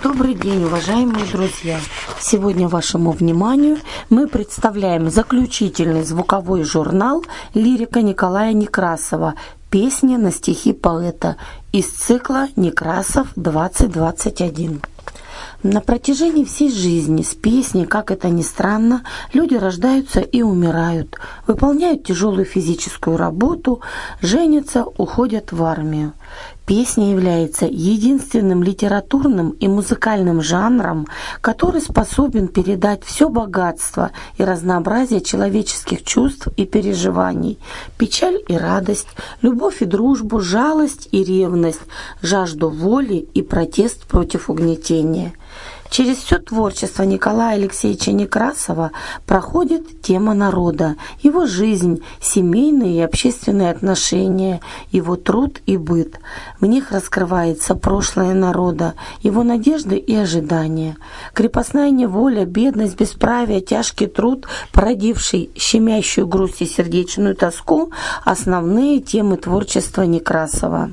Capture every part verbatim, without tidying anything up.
Добрый день, уважаемые друзья! Сегодня вашему вниманию мы представляем заключительный звуковой журнал «Лирика» Николая Некрасова «Песни на стихи поэта» из цикла «Некрасов двадцать двадцать один». На протяжении всей жизни с песней, как это ни странно, люди рождаются и умирают, выполняют тяжелую физическую работу, женятся, уходят в армию. Песня является единственным литературным и музыкальным жанром, который способен передать все богатство и разнообразие человеческих чувств и переживаний, печаль и радость, любовь и дружбу, жалость и ревность, жажду воли и протест против угнетения. Через все творчество Николая Алексеевича Некрасова проходит тема народа, его жизнь, семейные и общественные отношения, его труд и быт. В них раскрывается прошлое народа, его надежды и ожидания. Крепостная неволя, бедность, бесправие, тяжкий труд, породивший щемящую грусть и сердечную тоску – основные темы творчества Некрасова.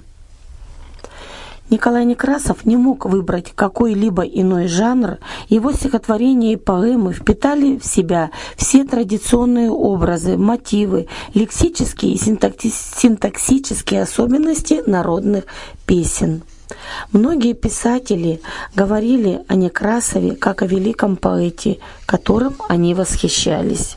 Николай Некрасов не мог выбрать какой-либо иной жанр, его стихотворения и поэмы впитали в себя все традиционные образы, мотивы, лексические и синтаксические особенности народных песен. Многие писатели говорили о Некрасове как о великом поэте, которым они восхищались.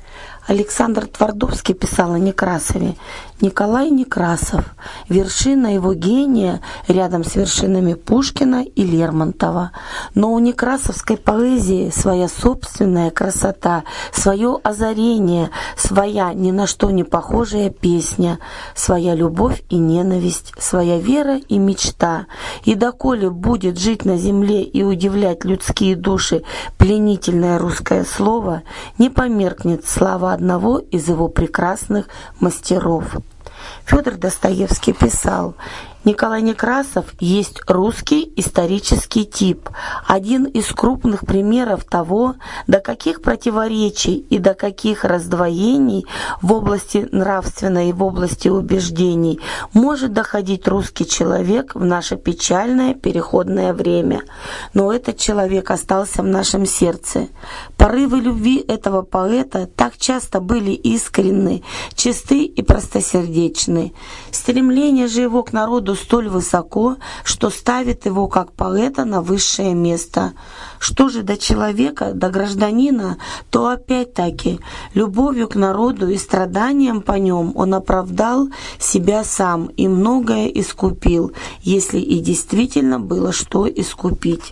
Александр Твардовский писал о Некрасове: «Николай Некрасов, вершина его гения рядом с вершинами Пушкина и Лермонтова. Но у некрасовской поэзии своя собственная красота, свое озарение, своя ни на что не похожая песня, своя любовь и ненависть, своя вера и мечта. И доколе будет жить на земле и удивлять людские души пленительное русское слово, не померкнет слава одного из его прекрасных мастеров». Федор Достоевский писал: «Николай Некрасов есть русский исторический тип, один из крупных примеров того, до каких противоречий и до каких раздвоений в области нравственной и в области убеждений может доходить русский человек в наше печальное переходное время. Но этот человек остался в нашем сердце. Порывы любви этого поэта так часто были искренны, чисты и простосердечны. Стремление же его к народу столь высоко, что ставит его как поэта на высшее место. Что же до человека, до гражданина, то опять-таки любовью к народу и страданием по нем он оправдал себя сам и многое искупил, если и действительно было что искупить».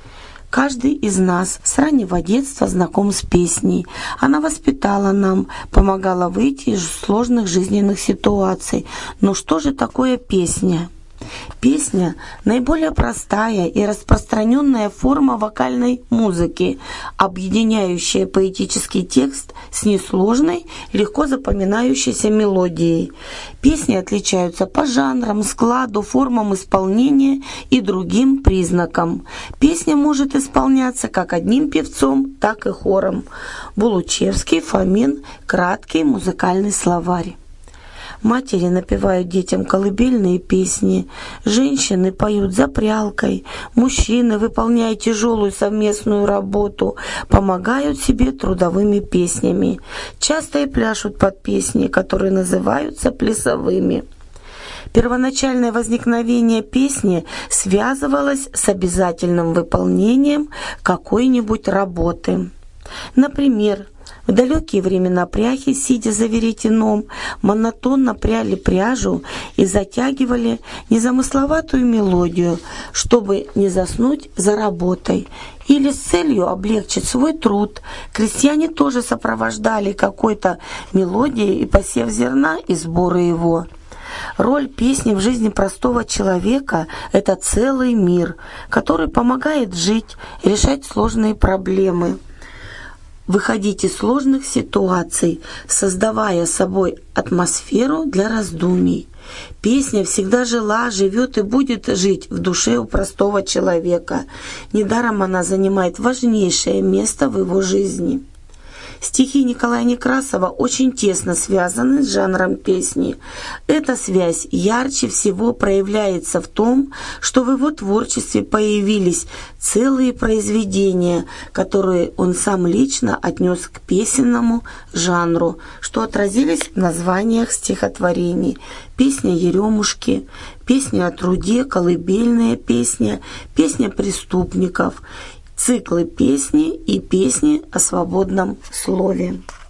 Каждый из нас с раннего детства знаком с песней. Она воспитала нам, помогала выйти из сложных жизненных ситуаций. Но что же такое песня? Песня – наиболее простая и распространенная форма вокальной музыки, объединяющая поэтический текст с несложной, легко запоминающейся мелодией. Песни отличаются по жанрам, складу, формам исполнения и другим признакам. Песня может исполняться как одним певцом, так и хором. Булучевский, Фомин, краткий музыкальный словарь. Матери напевают детям колыбельные песни, женщины поют за прялкой, мужчины, выполняя тяжелую совместную работу, помогают себе трудовыми песнями. Часто и пляшут под песни, которые называются плясовыми. Первоначальное возникновение песни связывалось с обязательным выполнением какой-нибудь работы. Например, в далекие времена пряхи, сидя за веретеном, монотонно пряли пряжу и затягивали незамысловатую мелодию, чтобы не заснуть за работой. Или с целью облегчить свой труд крестьяне тоже сопровождали какой-то мелодией и посев зерна и сборы его. Роль песни в жизни простого человека – это целый мир, который помогает жить, решать сложные проблемы, выходить из сложных ситуаций, создавая собой атмосферу для раздумий. Песня всегда жила, живет и будет жить в душе у простого человека. Недаром она занимает важнейшее место в его жизни. Стихи Николая Некрасова очень тесно связаны с жанром песни. Эта связь ярче всего проявляется в том, что в его творчестве появились целые произведения, которые он сам лично отнес к песенному жанру, что отразились в названиях стихотворений. Песня «Еремушки», песня о труде, колыбельная песня, песня преступников, циклы песни и песни о свободном слове.